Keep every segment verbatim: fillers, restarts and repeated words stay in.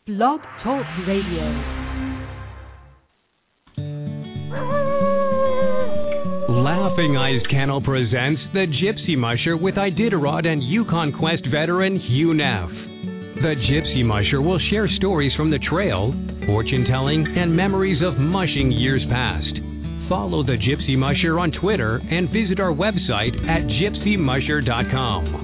Blog Talk Radio. Laughing Eyes Kennel presents The Gypsy Musher with Iditarod and Yukon Quest veteran Hugh Neff. The Gypsy Musher will share stories from the trail, fortune-telling, and memories of mushing years past. Follow The Gypsy Musher on Twitter and visit our website at gypsy musher dot com.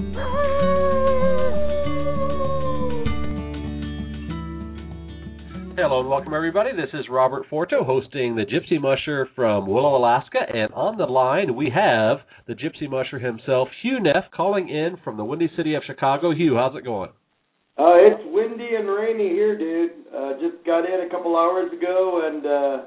Hello and welcome, everybody. This is Robert Forto hosting the Gypsy Musher from Willow, Alaska. And on the line, we have the Gypsy Musher himself, Hugh Neff, calling in from the Windy City of Chicago. Hugh, how's it going? Uh, it's windy and rainy here, dude. Uh, just got in a couple hours ago, and uh,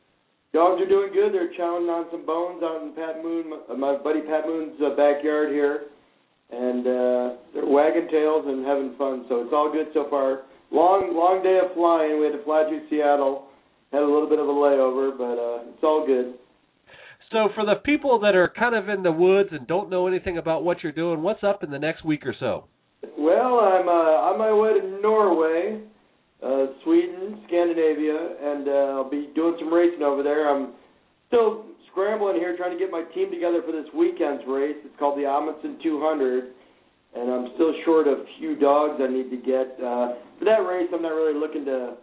dogs are doing good. They're chowing on some bones out in Pat Moon, my buddy Pat Moon's uh, backyard here. And uh, they're wagging tails and having fun, so it's all good so far. Long, long day of flying. We had to fly through Seattle. Had a little bit of a layover, but uh, it's all good. So for the people that are kind of in the woods and don't know anything about what you're doing, what's up in the next week or so? Well, I'm uh, on my way to Norway, uh, Sweden, Scandinavia, and uh, I'll be doing some racing over there. I'm still scrambling here trying to get my team together for this weekend's race. It's called the Amundsen two hundred. And I'm still short of a few dogs I need to get. Uh, for that race, I'm not really looking to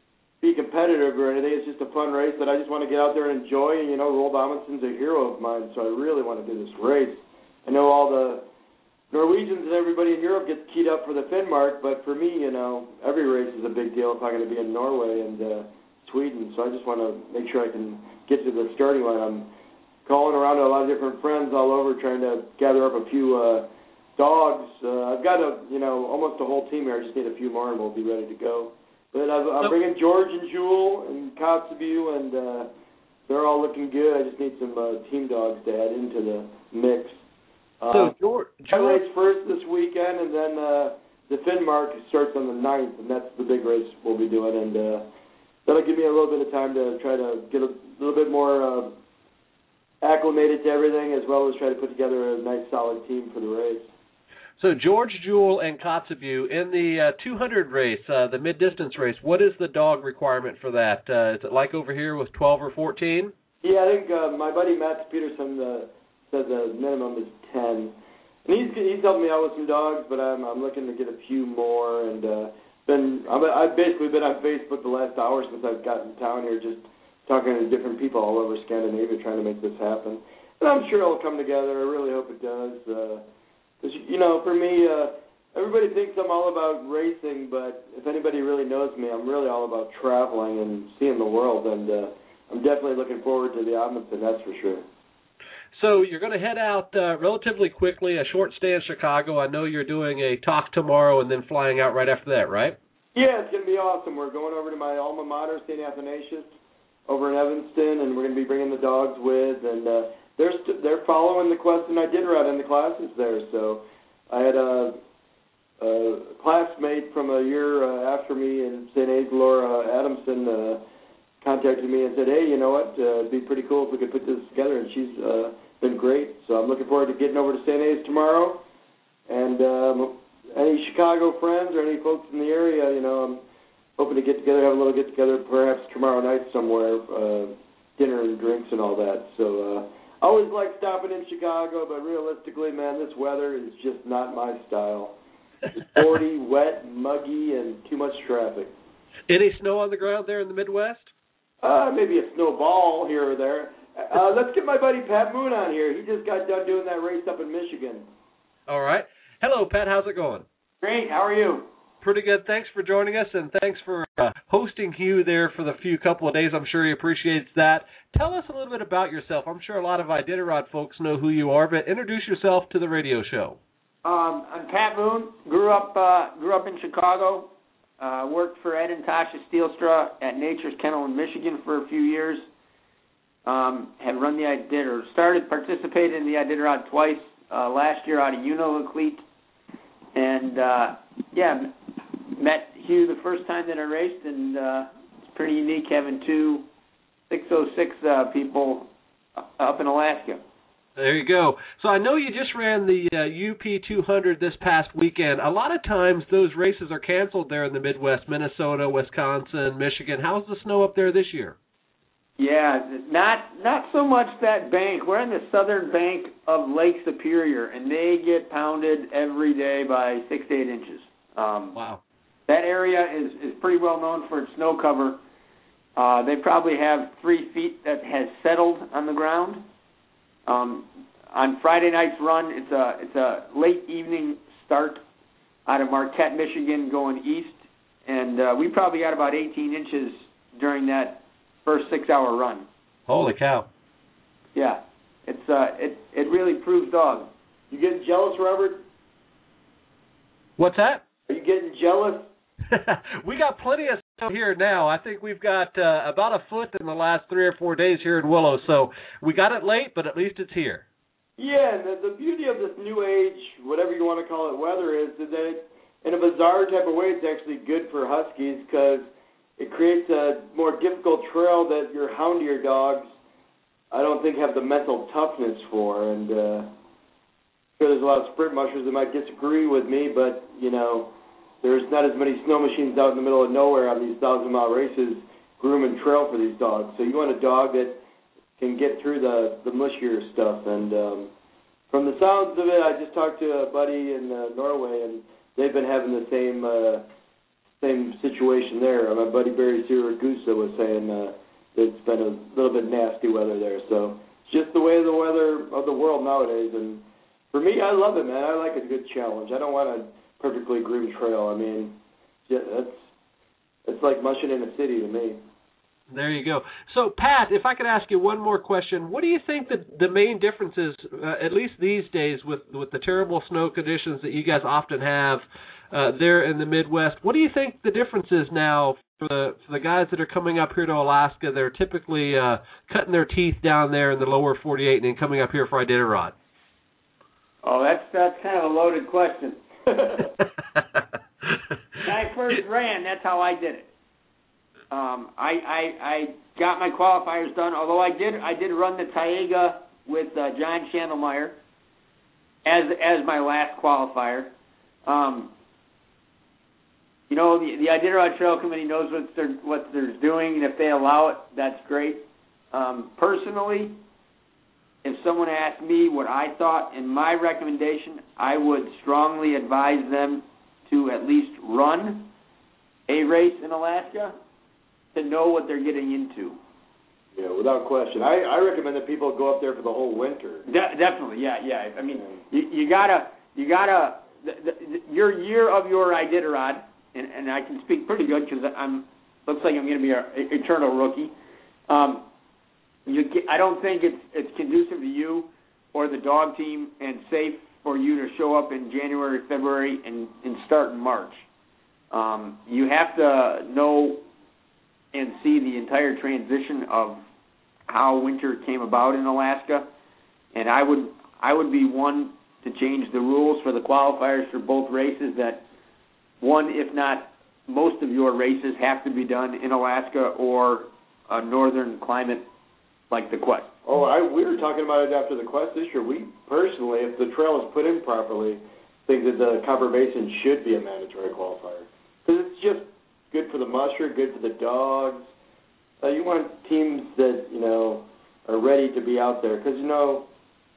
be competitive or anything. It's just a fun race that I just want to get out there and enjoy. And, you know, Roald Amundsen's a hero of mine, so I really want to do this race. I know all the Norwegians and everybody in Europe gets keyed up for the Finnmark, but for me, you know, every race is a big deal if I'm going to be in Norway and uh, Sweden. So I just want to make sure I can get to the starting line. I'm calling around to a lot of different friends all over trying to gather up a few uh, dogs. Uh, I've got a, you know, almost a whole team here. I just need a few more, and we'll be ready to go. But I've, I'm bringing George and Jewel and Kotzebue, and uh, they're all looking good. I just need some uh, team dogs to add into the mix. Uh, so George, I race first this weekend, and then uh, the Finnmark starts on the ninth, and that's the big race we'll be doing. And uh, that'll give me a little bit of time to try to get a little bit more uh, acclimated to everything, as well as try to put together a nice, solid team for the race. So George, Jewel, and Kotzebue, in the uh, two hundred race, uh, the mid-distance race, what is the dog requirement for that? Uh, is it like over here with twelve or fourteen? Yeah, I think uh, my buddy Matt Peterson uh, said the minimum is ten. And he's he's helped me out with some dogs, but I'm I'm looking to get a few more. And uh, been I'm, I've basically been on Facebook the last hour since I've gotten in town here, just talking to different people all over Scandinavia trying to make this happen. And I'm sure it'll come together. I really hope it does. Uh, Because, you know, for me, uh, everybody thinks I'm all about racing, but if anybody really knows me, I'm really all about traveling and seeing the world, and uh, I'm definitely looking forward to the Amundsen, that's for sure. So you're going to head out uh, relatively quickly, a short stay in Chicago. I know you're doing a talk tomorrow and then flying out right after that, right? Yeah, it's going to be awesome. We're going over to my alma mater, Saint Athanasius, over in Evanston, and we're going to be bringing the dogs with, and uh, They're st- they're following the Quest and Iditarod in the classes there. So I had a, a classmate from a year uh, after me in Saint A's, Laura Adamson, uh, contacted me and said, hey, you know what, uh, it'd be pretty cool if we could put this together, and she's uh, been great. So I'm looking forward to getting over to Saint A's tomorrow. And um, any Chicago friends or any folks in the area, you know, I'm hoping to get together, have a little get-together perhaps tomorrow night somewhere, uh, dinner and drinks and all that. So uh I always like stopping in Chicago, but realistically, man, this weather is just not my style. It's forty, wet, muggy, and too much traffic. Any snow on the ground there in the Midwest? Uh, maybe a snowball here or there. Uh, let's get my buddy Pat Moon on here. He just got done doing that race up in Michigan. All right. Hello, Pat. How's it going? Great. How are you? Pretty good. Thanks for joining us, and thanks for uh, hosting Hugh there for the few couple of days. I'm sure he appreciates that. Tell us a little bit about yourself. I'm sure a lot of Iditarod folks know who you are, but introduce yourself to the radio show. Um, I'm Pat Moon. Grew up uh, grew up in Chicago. Uh, worked for Ed and Tasha Steelstra at Nature's Kennel in Michigan for a few years. Um, had run the Iditarod, started participating in the Iditarod twice. Uh, last year out of Unalakleet, and uh, yeah. Met Hugh the first time that I raced, and uh, it's pretty unique having two six oh six uh, people up in Alaska. There you go. So I know you just ran the uh, U P two hundred this past weekend. A lot of times those races are canceled there in the Midwest, Minnesota, Wisconsin, Michigan. How's the snow up there this year? Yeah, not not so much that bank. We're in the southern bank of Lake Superior, and they get pounded every day by six to eight inches. Um, wow. That area is, is pretty well known for its snow cover. Uh, they probably have three feet that has settled on the ground. Um, on Friday night's run, it's a it's a late evening start out of Marquette, Michigan, going east, and uh, we probably got about eighteen inches during that first six-hour run. Holy cow! Yeah, it's uh, it it really proves dog. You getting jealous, Robert? What's that? Are you getting jealous? We got plenty of snow here now. I think we've got uh, about a foot in the last three or four days here in Willow. So we got it late, but at least it's here. Yeah, and the, the beauty of this new age, whatever you want to call it, weather is that it, in a bizarre type of way, it's actually good for Huskies because it creates a more difficult trail that your houndier dogs, I don't think, have the mental toughness for. And uh, I'm sure there's a lot of sprint mushers that might disagree with me, but, you know, there's not as many snow machines out in the middle of nowhere on these thousand-mile races grooming trail for these dogs. So you want a dog that can get through the, the mushier stuff. And um, from the sounds of it, I just talked to a buddy in uh, Norway, and they've been having the same uh, same situation there. My buddy Barry Siragusa was saying uh, that it's been a little bit nasty weather there. So it's just the way of the weather of the world nowadays. And for me, I love it, man. I like a good challenge. I don't want to perfectly groomed trail. I mean, yeah, that's it's like mushing in a city to me. There you go. So, Pat, if I could ask you one more question, what do you think that the main difference is, uh, at least these days, with, with the terrible snow conditions that you guys often have uh, there in the Midwest? What do you think the difference is now for the, for the guys that are coming up here to Alaska? They're typically uh, cutting their teeth down there in the lower forty-eight and then coming up here for Iditarod. Oh, that's that's kind of a loaded question. When I first ran, that's how I did it. Um, I, I I got my qualifiers done. Although I did I did run the Taiga with uh, John Chandelmeyer as as my last qualifier. Um, you know, the, the Iditarod Trail Committee knows what they're what they're doing, and if they allow it, that's great. Um, personally, if someone asked me what I thought and my recommendation, I would strongly advise them to at least run a race in Alaska to know what they're getting into. Yeah, without question. I, I recommend that people go up there for the whole winter. De- definitely, yeah, yeah. I mean, you, you gotta, you gotta, the, the, your year of your Iditarod, and, and I can speak pretty good because I'm, looks like I'm going to be an eternal rookie. Um, You, I don't think it's it's conducive to you or the dog team and safe for you to show up in January, February, and, and start in March. Um, you have to know and see the entire transition of how winter came about in Alaska, and I would I would be one to change the rules for the qualifiers for both races. That one, if not most of your races, have to be done in Alaska or a northern climate like the Quest. Oh, I, we were talking about it after the Quest this year. We personally, if the trail is put in properly, think that the Copper Basin should be a mandatory qualifier. Because it's just good for the musher, good for the dogs. Uh, you want teams that, you know, are ready to be out there. Because, you know,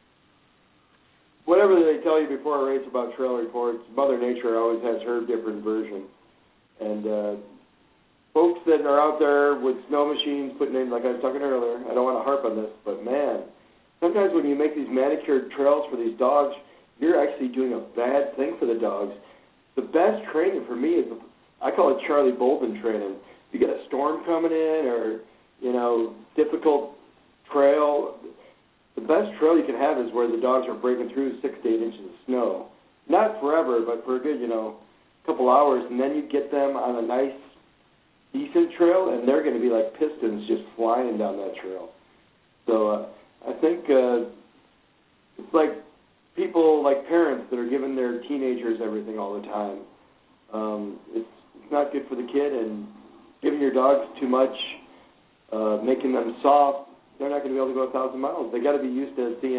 whatever they tell you before a race about trail reports, Mother Nature always has her different version. And, uh, folks that are out there with snow machines putting in, like I was talking earlier, I don't want to harp on this, but man, sometimes when you make these manicured trails for these dogs, you're actually doing a bad thing for the dogs. The best training for me is, I call it Charlie Bolden training. You get a storm coming in or, you know, difficult trail, the best trail you can have is where the dogs are breaking through six to eight inches of snow. Not forever, but for a good, you know, couple hours, and then you get them on a nice, decent trail, and they're going to be like pistons just flying down that trail. So uh, I think uh, it's like people, like parents that are giving their teenagers everything all the time. Um, it's, it's not good for the kid, and giving your dogs too much, uh, making them soft, they're not going to be able to go a thousand miles. They got to be used to seeing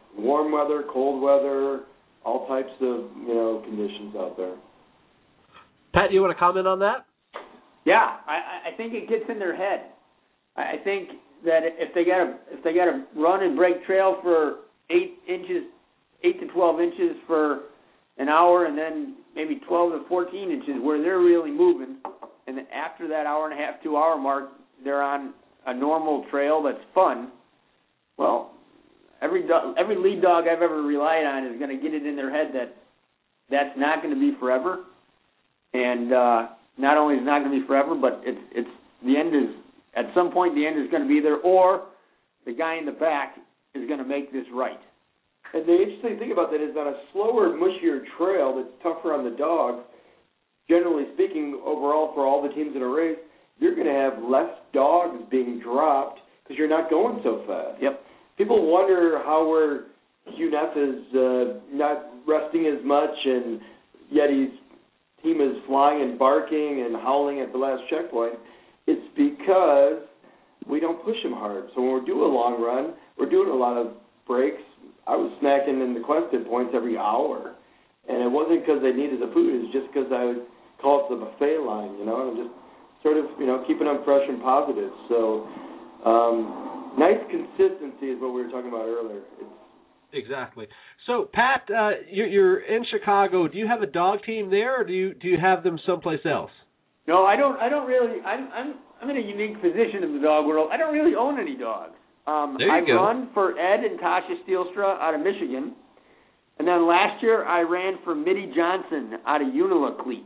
warm weather, cold weather, all types of, you know, conditions out there. Pat, you want to comment on that? Yeah, I, I think it gets in their head. I think that if they got to if they got to run and break trail for eight inches, eight to twelve inches for an hour, and then maybe twelve to fourteen inches where they're really moving, and then after that hour and a half, two hour mark, they're on a normal trail that's fun. Well, every do- every lead dog I've ever relied on is going to get it in their head that that's not going to be forever, and uh, not only is it not going to be forever, but it's it's the end is at some point the end is going to be there, or the guy in the back is going to make this right. And the interesting thing about that is on a slower, mushier trail that's tougher on the dogs, generally speaking, overall for all the teams in a race, you're going to have less dogs being dropped because you're not going so fast. Yep. People wonder how we're Hugh Neff is uh, not resting as much, and yet his team is flying and barking and howling at the last checkpoint. It's because we don't push him hard. So when we're doing a long run, we're doing a lot of breaks. I was snacking in the quested points every hour, and it wasn't because they needed the food. It was just because I would call it the buffet line, you know, and just sort of, you know, keeping them fresh and positive. So um, nice consistency is what we were talking about earlier. It's, Exactly. So, Pat, uh, you're, you're in Chicago. Do you have a dog team there, or do you do you have them someplace else? No, I don't. I don't really. I'm I'm I'm in a unique position in the dog world. I don't really own any dogs. Um, there you I go. run for Ed and Tasha Steelstra out of Michigan, and then last year I ran for Mitty Johnson out of Unilacleat.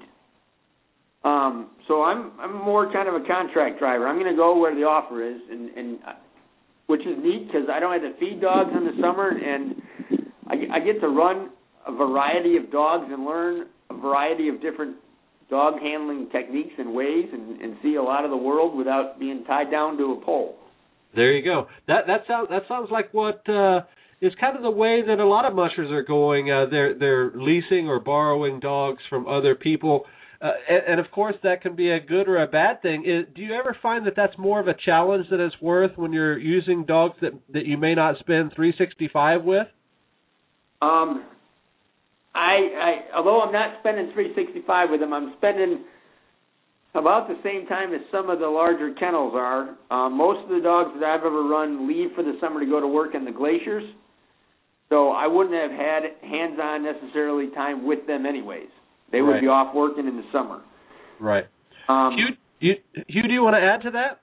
Um, so I'm I'm more kind of a contract driver. I'm going to go where the offer is, and, and which is neat because I don't have to feed dogs in the summer, and I, I get to run a variety of dogs and learn a variety of different dog handling techniques and ways, and, and see a lot of the world without being tied down to a pole. There you go. That that sounds that sounds like what uh, is kind of the way that a lot of mushers are going. Uh, they're they're leasing or borrowing dogs from other people, uh, and, and of course that can be a good or a bad thing. Is, do you ever find that that's more of a challenge than it's worth when you're using dogs that that you may not spend three sixty-five with? Um. I, I, although I'm not spending three sixty-five with them, I'm spending about the same time as some of the larger kennels are. Um, most of the dogs that I've ever run leave for the summer to go to work in the glaciers, so I wouldn't have had hands-on necessarily time with them anyways. They would right. be off working in the summer. Right. Um, Hugh, you, Hugh, do you want to add to that?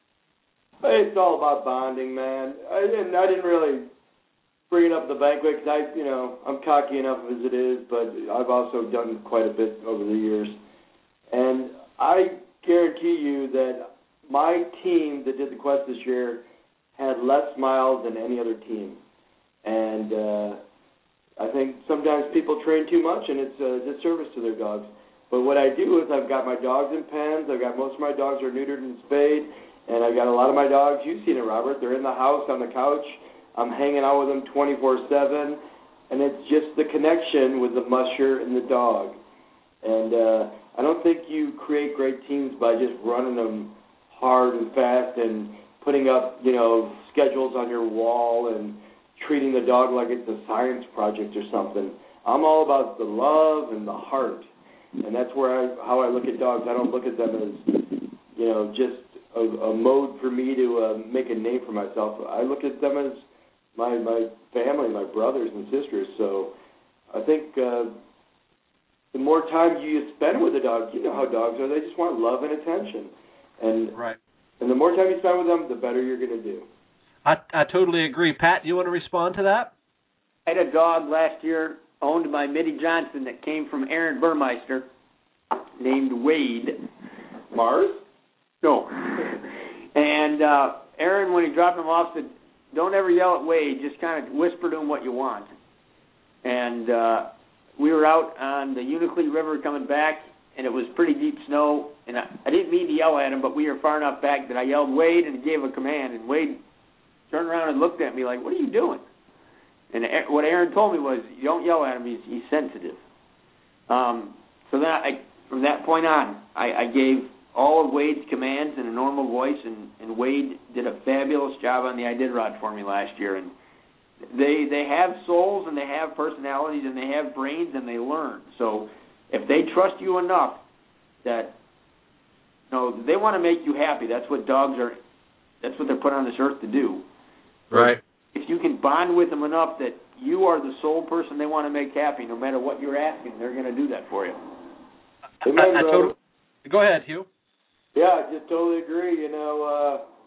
it's all about bonding, man. I didn't, I didn't really bringing up the banquet because I, you know, I'm cocky enough as it is, but I've also done quite a bit over the years. And I guarantee you that my team that did the quest this year had less miles than any other team. And uh, I think sometimes people train too much, and it's a disservice to their dogs. But what I do is I've got my dogs in pens. I've got most of my dogs are neutered and spayed, and I've got a lot of my dogs. You've seen it, Robert. They're in the house on the couch. I'm hanging out with them twenty-four seven, and it's just the connection with the musher and the dog. And uh, I don't think you create great teams by just running them hard and fast and putting up, you know, schedules on your wall and treating the dog like it's a science project or something. I'm all about the love and the heart, and that's where I, how I look at dogs. I don't look at them as, you know, just a, a mode for me to uh, make a name for myself. I look at them as my my family, my brothers and sisters. So I think uh, the more time you spend with a dog, you know how dogs are. They just want love and attention. And right. And the more time you spend with them, the better you're going to do. I, I totally agree. Pat, do you want to respond to that? I had a dog last year owned by Mitty Johnson that came from Aaron Burmeister named Wade. Mars? No. And uh, Aaron, when he dropped him off, said, don't ever yell at Wade, just kind of whisper to him what you want. And uh, we were out on the Unilacleat River coming back, and it was pretty deep snow, and I, I didn't mean to yell at him, but we were far enough back that I yelled Wade and gave a command, and Wade turned around and looked at me like, what are you doing? And what Aaron told me was, you don't yell at him, he's, he's sensitive. Um, so then I, from that point on, I, I gave all of Wade's commands in a normal voice, and, and Wade did a fabulous job on the Iditarod for me last year. And they they have souls and they have personalities and they have brains and they learn. So if they trust you enough that you know they want to make you happy, that's what dogs are. That's what they're put on this earth to do. Right. If you can bond with them enough that you are the sole person they want to make happy, no matter what you're asking, they're going to do that for you. Amen, I, I brother. totally, go ahead, Hugh. Yeah, I just totally agree. You know, uh,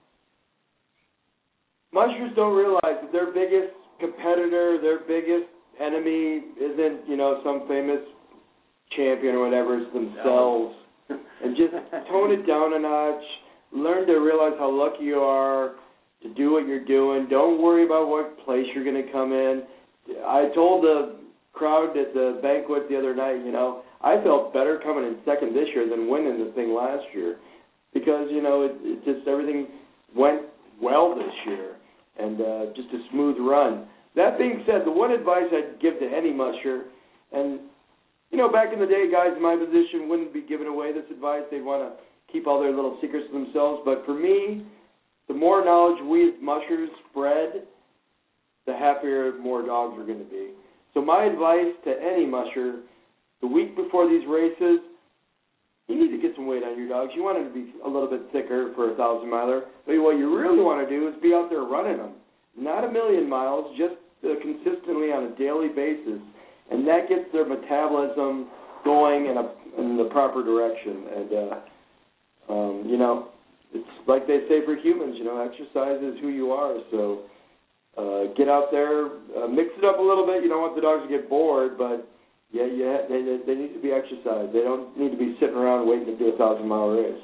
mushers don't realize that their biggest competitor, their biggest enemy isn't, you know, some famous champion or whatever. It's themselves. No. And just tone it down a notch. Learn to realize how lucky you are to do what you're doing. Don't worry about what place you're going to come in. I told the crowd at the banquet the other night, you know, I felt better coming in second this year than winning the thing last year because, you know, it, it just everything went well this year and uh, just a smooth run. That being said, the one advice I'd give to any musher, and, you know, back in the day, guys in my position wouldn't be giving away this advice. They'd want to keep all their little secrets to themselves. But for me, the more knowledge we as mushers spread, the happier more dogs are going to be. So my advice to any musher, the week before these races, you need to get some weight on your dogs. You want them to be a little bit thicker for a thousand miler. But what you really want to do is be out there running them. Not a million miles, just uh, consistently on a daily basis. And that gets their metabolism going in, a, in the proper direction. And, uh, um, you know, it's like they say for humans, you know, exercise is who you are. So uh, get out there, uh, mix it up a little bit. You don't want the dogs to get bored, but yeah, yeah, they, they need to be exercised. They don't need to be sitting around waiting to do a thousand-mile race.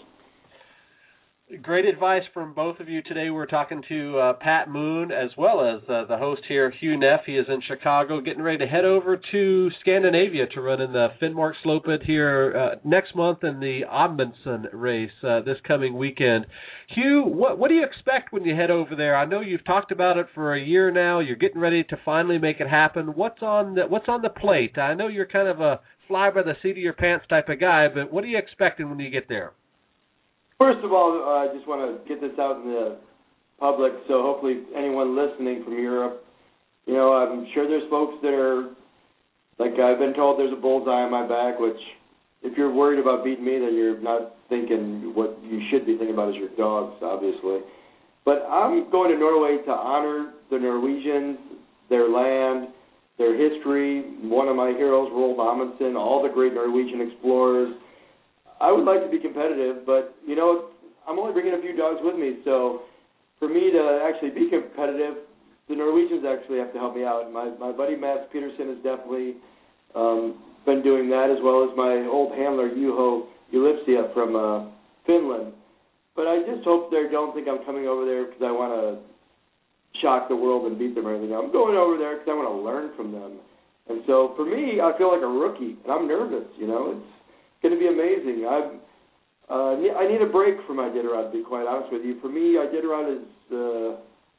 Great advice from both of you today. We're talking to uh, Pat Moon as well as uh, the host here, Hugh Neff. He is in Chicago, getting ready to head over to Scandinavia to run in the Finnmark Slopet here uh, next month in the Amundsen race uh, this coming weekend. Hugh, what, what do you expect when you head over there? I know you've talked about it for a year now. You're getting ready to finally make it happen. What's on the, what's on the plate? I know you're kind of a fly by the seat of your pants type of guy, but what are you expecting when you get there? First of all, uh, I just want to get this out in the public, so hopefully anyone listening from Europe, you know, I'm sure there's folks that are, like I've been told there's a bullseye on my back, which if you're worried about beating me, then you're not thinking what you should be thinking about is your dogs, obviously. But I'm going to Norway to honor the Norwegians, their land, their history, one of my heroes, Roald Amundsen, all the great Norwegian explorers. I would like to be competitive, but, you know, I'm only bringing a few dogs with me, so for me to actually be competitive, the Norwegians actually have to help me out. My my buddy Mads Peterson has definitely um, been doing that, as well as my old handler, Juho Ylipsia from uh, Finland. But I just hope they don't think I'm coming over there because I want to shock the world and beat them or anything. I'm going over there because I want to learn from them. And so for me, I feel like a rookie, and I'm nervous, you know. It's going to be amazing. I'm, uh, I need a break from Iditarod, to be quite honest with you. For me, Iditarod is uh,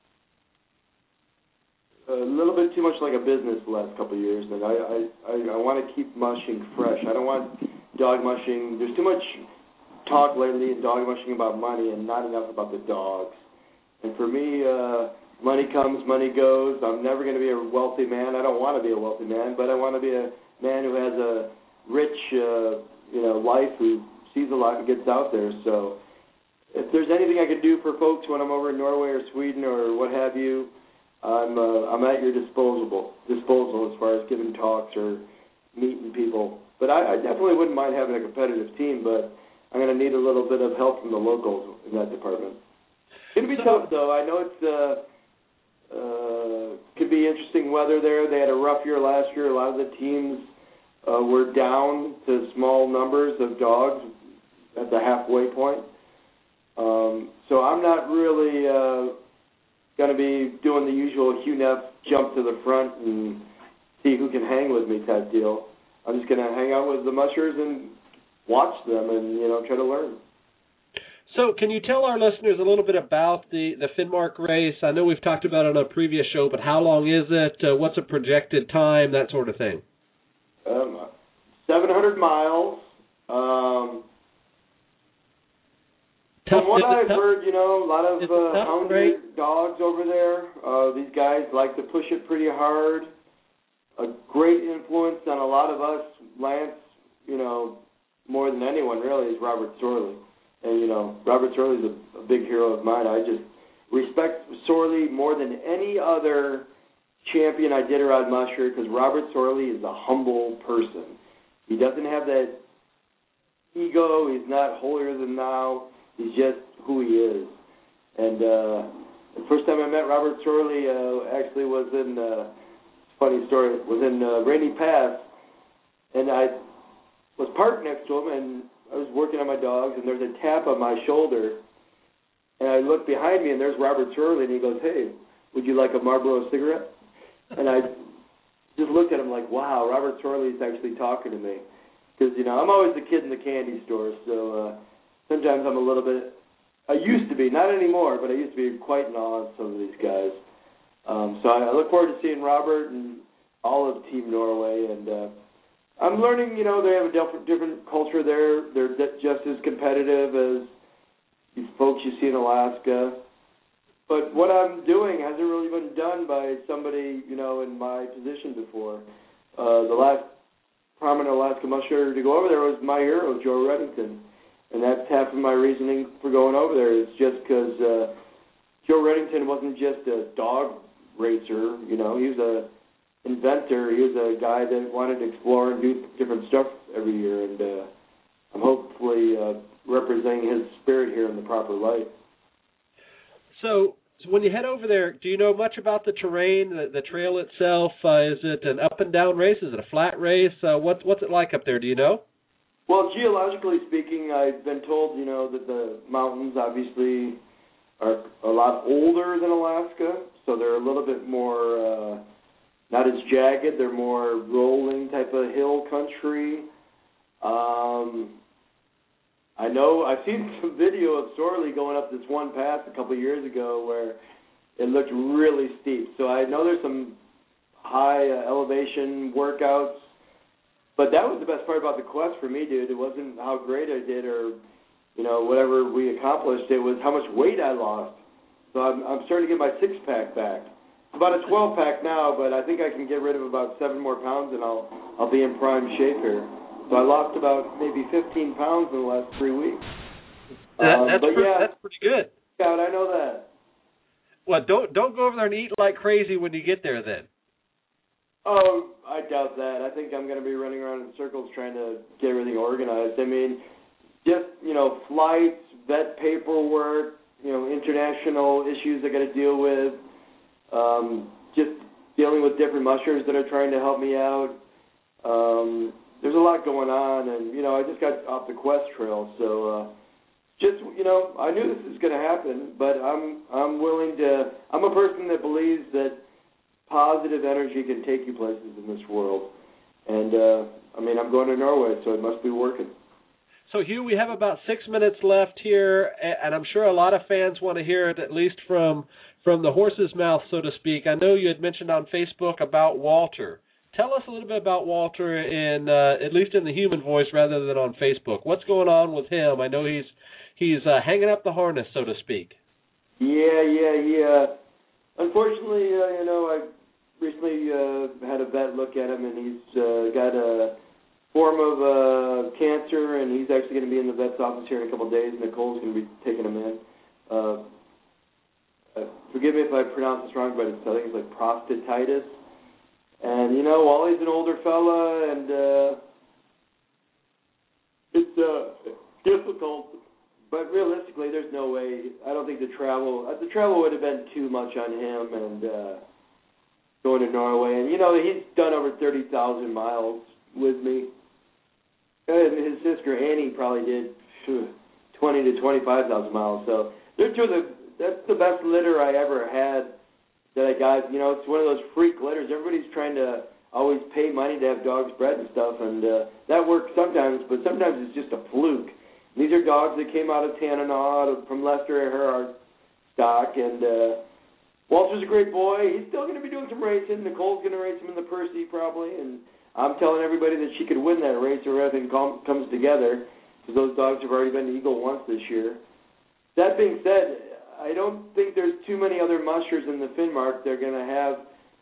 a little bit too much like a business the last couple of years, and I, I, I, I want to keep mushing fresh. I don't want dog mushing. There's too much talk lately in dog mushing about money and not enough about the dogs. And for me, uh, money comes, money goes. I'm never going to be a wealthy man. I don't want to be a wealthy man, but I want to be a man who has a rich uh, you know, life, who sees a lot and gets out there. So if there's anything I could do for folks when I'm over in Norway or Sweden or what have you, I'm uh, I'm at your disposable disposal as far as giving talks or meeting people. But I, I definitely wouldn't mind having a competitive team, but I'm going to need a little bit of help from the locals in that department. It's going to be tough, though. I know it's uh, uh, could be interesting weather there. They had a rough year last year. A lot of the teams Uh, we're down to small numbers of dogs at the halfway point. Um, so I'm not really uh, going to be doing the usual Hugh Neff jump to the front and see who can hang with me type deal. I'm just going to hang out with the mushers and watch them and, you know, try to learn. So can you tell our listeners a little bit about the, the Finnmark race? I know we've talked about it on a previous show, but how long is it? Uh, what's a projected time? That sort of thing. Um, seven hundred miles, um, tough, From what I've tough? heard, you know, a lot of Is it uh, tough, hungry right? dogs over there. Uh, these guys like to push it pretty hard. A great influence on a lot of us, Lance, you know, more than anyone really, is Robert Sorley. And, you know, Robert Sorley is a, a big hero of mine. I just respect Sorley more than any other champion Iditarod musher because Robert Sorley is a humble person. He doesn't have that ego. He's not holier than thou. He's just who he is. And uh, the first time I met Robert Sorley uh, actually was in, uh, funny story, was in uh, Rainy Pass. And I was parked next to him, and I was working on my dogs, and there's a tap on my shoulder. And I look behind me, and there's Robert Sorley, and he goes, "Hey, would you like a Marlboro cigarette?" And I just looked at him like, wow, Robert Sorley is actually talking to me. Because, you know, I'm always the kid in the candy store, so uh, sometimes I'm a little bit, I used to be, not anymore, but I used to be quite in awe of some of these guys. Um, so I, I look forward to seeing Robert and all of Team Norway, and uh, I'm learning, you know, they have a different, different culture there. They're just as competitive as these folks you see in Alaska. But what I'm doing hasn't really been done by somebody, you know, in my position before. Uh, the last prominent Alaska musher to go over there was my hero, Joe Redington. And that's half of my reasoning for going over there. It's just because uh, Joe Redington wasn't just a dog racer, you know. He was a inventor. He was a guy that wanted to explore and do different stuff every year. And uh, I'm hopefully uh, representing his spirit here in the proper light. So, so when you head over there, do you know much about the terrain, the, the trail itself? Uh, is it an up and down race? Is it a flat race? Uh, what's what's it like up there? Do you know? Well, geologically speaking, I've been told, you know, that the mountains obviously are a lot older than Alaska, so they're a little bit more uh, not as jagged. They're more rolling type of hill country. Um, I know I've seen some video of Sorley going up this one pass a couple of years ago where it looked really steep. So I know there's some high uh, elevation workouts, but that was the best part about the quest for me, dude. It wasn't how great I did or, you know, whatever we accomplished. It was how much weight I lost. So I'm, I'm starting to get my six-pack back. It's about a twelve-pack now, but I think I can get rid of about seven more pounds, and I'll I'll be in prime shape here. So I lost about maybe fifteen pounds in the last three weeks. That, um, that's, but pretty, yeah, that's pretty good. God, I know that. Well, don't don't go over there and eat like crazy when you get there then. Oh, I doubt that. I think I'm going to be running around in circles trying to get everything organized. I mean, just, you know, flights, vet paperwork, you know, international issues I got to deal with, um, just dealing with different mushers that are trying to help me out. Um, there's a lot going on, and, you know, I just got off the quest trail, so uh, just, you know, I knew this was going to happen, but I'm I'm willing to, I'm a person that believes that positive energy can take you places in this world. And, uh, I mean, I'm going to Norway, so it must be working. So, Hugh, we have about six minutes left here, and I'm sure a lot of fans want to hear it, at least from from the horse's mouth, so to speak. I know you had mentioned on Facebook about Walter. Tell us a little bit about Walter, in uh, at least in the human voice rather than on Facebook. What's going on with him? I know he's he's uh, hanging up the harness, so to speak. Yeah, yeah, yeah. Unfortunately, uh, you know, I recently uh, had a vet look at him, and he's uh, got a form of uh, cancer, and he's actually going to be in the vet's office here in a couple of days. Nicole's going to be taking him in. Uh, uh, forgive me if I pronounce this wrong, but it's, I think it's like prostatitis. And, you know, Wally's an older fella, and uh, it's uh, difficult. But realistically, there's no way. I don't think the travel, uh, the travel would have been too much on him, and uh, going to Norway. And, you know, he's done over thirty thousand miles with me. And his sister Annie probably did phew, twenty to twenty-five thousand miles. So they're two of the, that's the best litter I ever had that I got. You know, it's one of those freak litters. Everybody's trying to always pay money to have dogs bred and stuff, and uh, that works sometimes, but sometimes it's just a fluke. These are dogs that came out of Tanana, from Lester Earhart stock, and uh, Walter's a great boy. He's still going to be doing some racing. Nicole's going to race him in the Percy probably, and I'm telling everybody that she could win that race if everything com- comes together, because those dogs have already been Eagle once this year. that being said, I don't think there's too many other mushers in the Finnmark that are going to have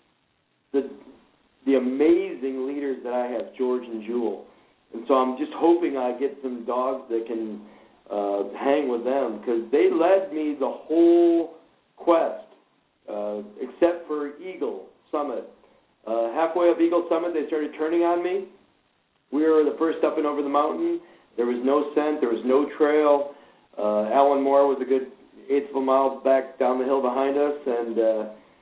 the the amazing leaders that I have, George and Jewel. And so I'm just hoping I get some dogs that can uh, hang with them, because they led me the whole quest, uh, except for Eagle Summit. Uh, halfway up Eagle Summit, they started turning on me. We were the first up and over the mountain. There was no scent. There was no trail. Uh, Alan Moore was a good eighth of a mile back down the hill behind us, and uh,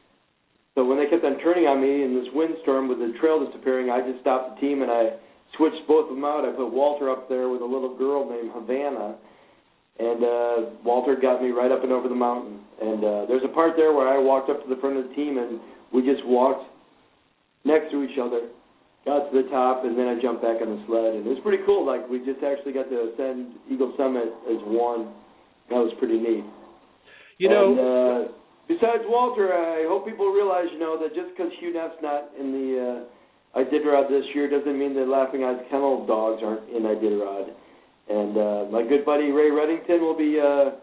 so when they kept on turning on me in this windstorm with the trail disappearing, I just stopped the team and I switched both of them out. I put Walter up there with a little girl named Havana, and uh, Walter got me right up and over the mountain. And uh, there's a part there where I walked up to the front of the team and we just walked next to each other, got to the top, and then I jumped back on the sled. And it was pretty cool. Like, we just actually got to ascend Eagle Summit as one. That was pretty neat. You know, and, uh, besides Walter, I hope people realize, you know, that just because Hugh Neff's not in the uh, Iditarod this year doesn't mean that Laughing Eyes Kennel dogs aren't in Iditarod. And uh, my good buddy Ray Reddington will be uh,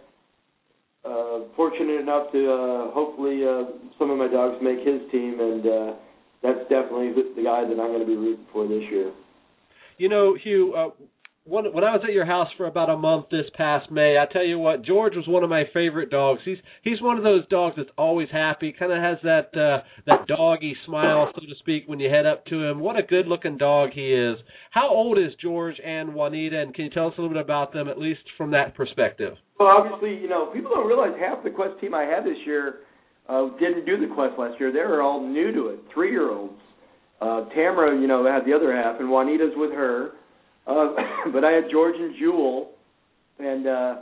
uh, fortunate enough to uh, hopefully uh, some of my dogs make his team, and uh, that's definitely the guy that I'm going to be rooting for this year. You know, Hugh, uh, One, when I was at your house for about a month this past May, I tell you what, George was one of my favorite dogs. He's he's one of those dogs that's always happy, kind of has that uh, that doggy smile, so to speak, when you head up to him. What a good-looking dog he is. How old is George and Juanita, and can you tell us a little bit about them, at least from that perspective? Well, obviously, you know, people don't realize half the Quest team I had this year uh, didn't do the Quest last year. They were all new to it, three-year-olds. Uh, Tamara, you know, had the other half, and Juanita's with her. Uh, but I had George and Jewel, and uh,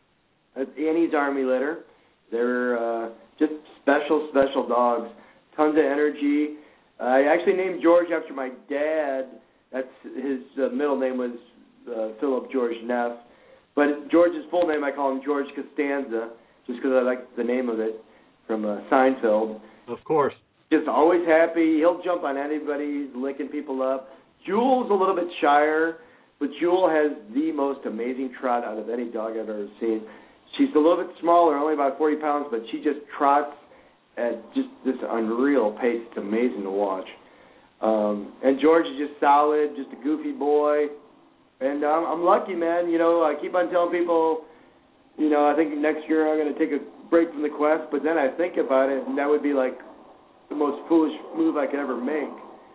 Annie's Army Litter. They're uh, just special, special dogs. Tons of energy. I actually named George after my dad. That's his uh, middle name was uh, Philip George Neff. But George's full name, I call him George Costanza, just because I like the name of it from uh, Seinfeld. Of course. Just always happy. He'll jump on anybody, licking people up. Jewel's a little bit shyer. But Jewel has the most amazing trot out of any dog I've ever seen. She's a little bit smaller, only about forty pounds, but she just trots at just this unreal pace. It's amazing to watch. Um, and George is just solid, just a goofy boy. And um, I'm lucky, man. You know, I keep on telling people, you know, I think next year I'm going to take a break from the Quest, but then I think about it, and that would be like the most foolish move I could ever make,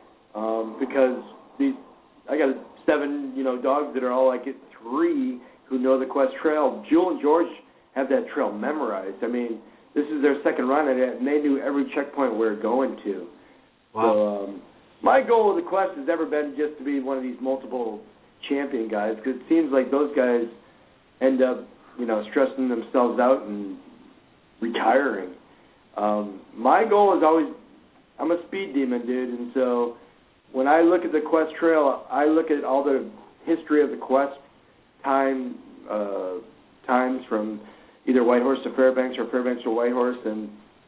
um, because these I got a seven, you know, dogs that are all like three who know the Quest Trail. Jewel and George have that trail memorized. I mean, this is their second run at it, and they knew every checkpoint we're going to. Wow. So um, my goal with the Quest has never been just to be one of these multiple champion guys, because it seems like those guys end up, you know, stressing themselves out and retiring. Um, my goal is always, I'm a speed demon, dude, and so when I look at the Quest Trail, I look at all the history of the Quest time uh, times from either Whitehorse to Fairbanks or Fairbanks to Whitehorse, and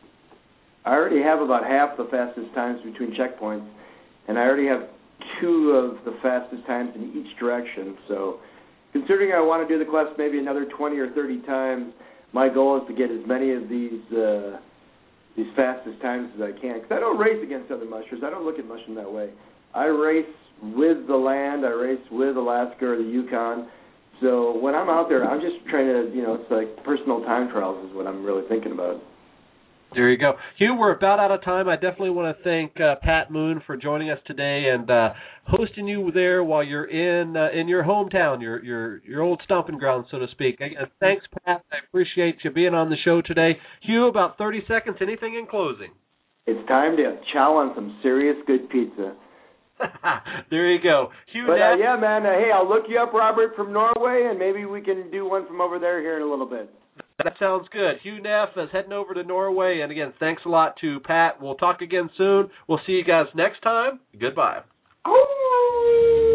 I already have about half the fastest times between checkpoints, and I already have two of the fastest times in each direction. So considering I want to do the Quest maybe another twenty or thirty times, my goal is to get as many of these uh, these fastest times as I can, because I don't race against other mushers. I don't look at mushing that way. I race with the land. I race with Alaska or the Yukon. So when I'm out there, I'm just trying to, you know, it's like personal time trials is what I'm really thinking about. There you go. Hugh, we're about out of time. I definitely want to thank uh, Pat Moon for joining us today and uh, hosting you there while you're in uh, in your hometown, your your your old stomping ground, so to speak. Uh, thanks, Pat. I appreciate you being on the show today. Hugh, about thirty seconds. Anything in closing? It's time to chow on some serious good pizza. There you go. Hugh but, uh, Neff. yeah, man, uh, hey, I'll look you up, Robert, from Norway, and maybe we can do one from over there here in a little bit. That sounds good. Hugh Neff is heading over to Norway. And, again, thanks a lot to Pat. We'll talk again soon. We'll see you guys next time. Goodbye. Oh.